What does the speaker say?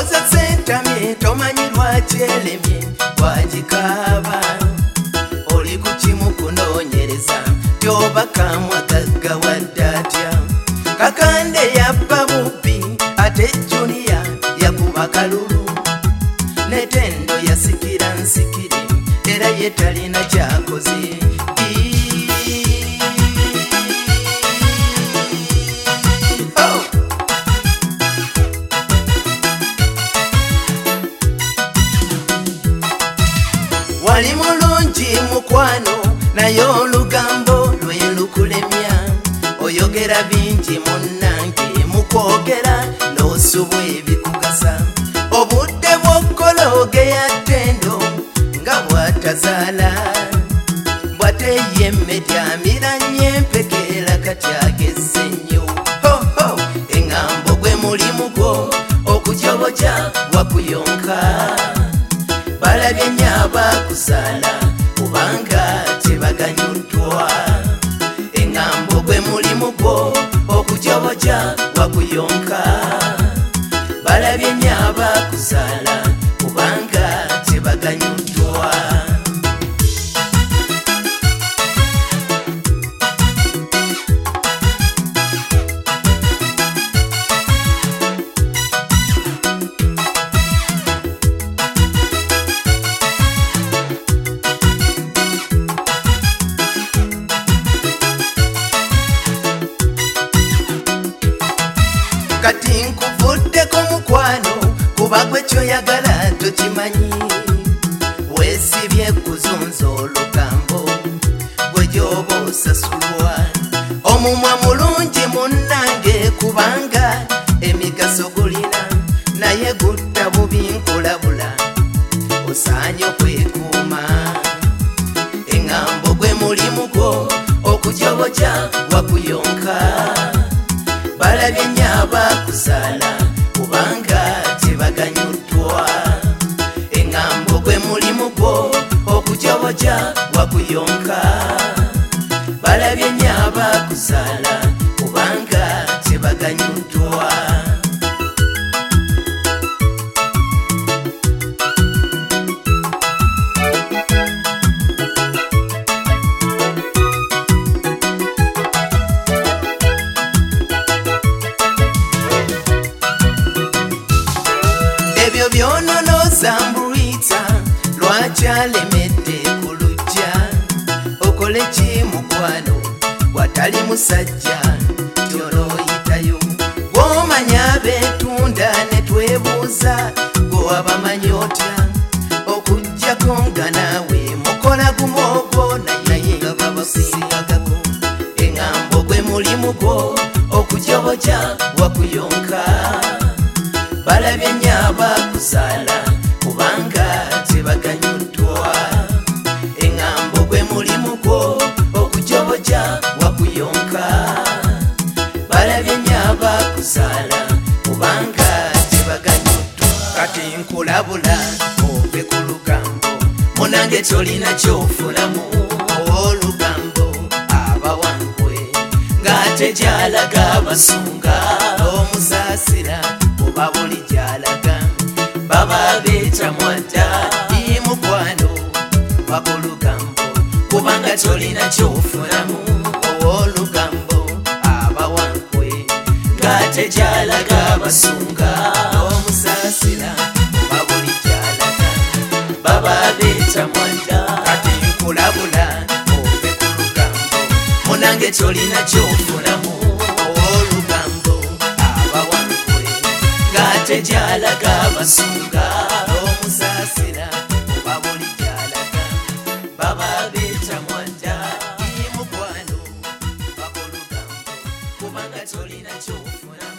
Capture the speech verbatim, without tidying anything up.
Ndowooza sentamye tomanyi lwaki elemye wagikaaba oli ku kimu kunoonyereza tyoba kamwa gaggawadde atya Kakande yabba bubbi ate Junior yakuba kalulu ne Tendo yasikira nsikiri era ye talina kyakoze Wali mulungi mukwano naye olugambo lwe lukulemya oyogera bingi munnange mukwogera n'osubwa ebikugasa obudde bw'okkola ogeya Tendo nga bw'atazaala bw'ateyemme lyamiranye empekeera kati agezze nnyo hoho eŋŋambo gwe mulimu gwo okujoboja wakuyonka balabye nnyaba kuzaala kubanga tebaganyuddwa eŋŋambo gwe mulimu gwo okujoboja wakuyonka balabye nnyaba kuzaala kubanga tebaganyuddwa Kati nkuvuddeko mukwano kuba gwe kyoyagala tokimanyi weesibye kuzunza olugambo gwe gyoba osasulwa omumwa mulungi munnange kubanga emigaso gulina naye gutta bubi nkulabula osaanye okwekuuma eŋŋambo gwe mulimu gwo okujoboja wakuyonka balabye nnyaba kuzaala kubanga tebaganyuddwa eŋŋambo gwe mulimu gwo okujoboja wakuyonka balabye nnyaba kuzaala kubanga tebaganyuddwa ebyo byononoza mbuyita lwaki alemedde ku lujja okole ki mukwano watali musajja tyonooyitayo gw'omanya abeetunda ne twebuuza gwe wabamanyi otya okuggyako nga naawe mukola gumu ogwo naye nga babasingagako eŋŋambo gwe mulimu gwo okujoboja wakuyonka balabye nnyaba kuzaala kubanga tebaganyuddwa eŋŋambo gwe mulimu gwo okujoboja wakuyonka balabye nnyaba kuzaala kubanga tebaganyuddwa kati nkulabula ove ku lugambo munange tolina kyofulamu olugambo abawangwe ng'ate gyalaga abasunga omusaasira oba buli gyalaga baba beeta mwadda imukwano wakulugambo kubanga tolina kyofulamu owolugambo abawankwe ng'ate gyalaga abasunga omusaasira oba buli gyalaga baba beeta mwadda kati nkulabula ove ku lugambo munange tolina kyofulamu owolugambo tejalaga abasunga omusaasira oba buli gyalaga baba beeta mwadda imukwano bakolugambo kubanga tolina kyofuna